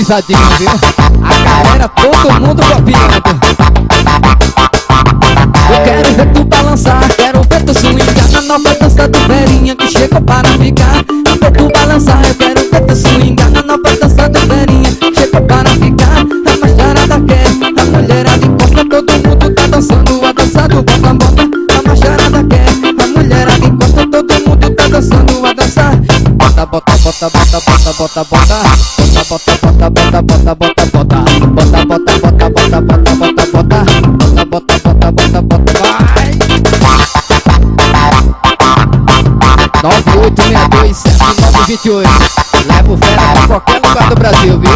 pisadinha, viu? A galera, todo mundo copiando. Eu quero ver tu balançar, quero ver tu swingar na nova dança do Verinha que chegou para ficar. Eu ver tu balançar, eu quero ver tu swingar na nova dança do Verinha que chegou para ficar. A macharada quer, a mulherada encosta, todo mundo tá dançando a dança do bota-bota. A macharada quer, a mulherada encosta, todo mundo tá dançando a dança. Bota, bota, bota, bota, bota, bota, bota. Bota, bota, bota, bota, bota, bota, bota. Bota, bota, bota, bota, bota, bota, bota. Bota, bota, bota, bota, bota, vai. 98627928. Levo fera pra qualquer lugar do Brasil, viu?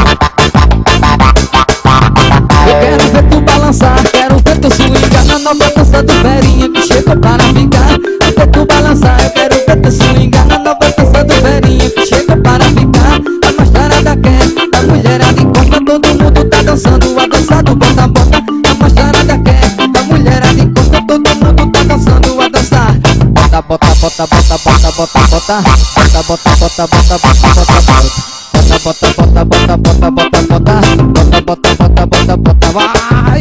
Eu quero ver tu balançar, quero ver tu swingar na nova dança do Verinha que chegou para ficar. Eu ver tu balançar, eu quero ver tu swingar na nova dança do Verinha que chegou para ficar. A macharada quer, a mulherada encosta, todo mundo tá dançando a dança do bota-bota. A macharada quer, a mulherada encosta, todo mundo tá dançando a dança. Bota, bota, bota, bota, bota, bota, bota. Bota, bota, bota, bota, bota, bota, bota. Bota, bota, bota, bota, bota, bota, bota. Bota, bota, bota, bota, bota, vai.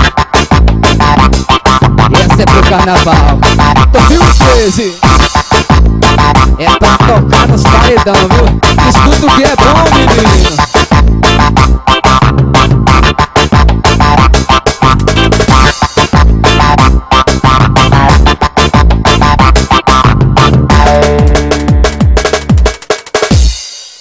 Essa é pro carnaval. Tu viu o 13? É pra tocar nos paredão, viu? Escuta o que é bom, menino.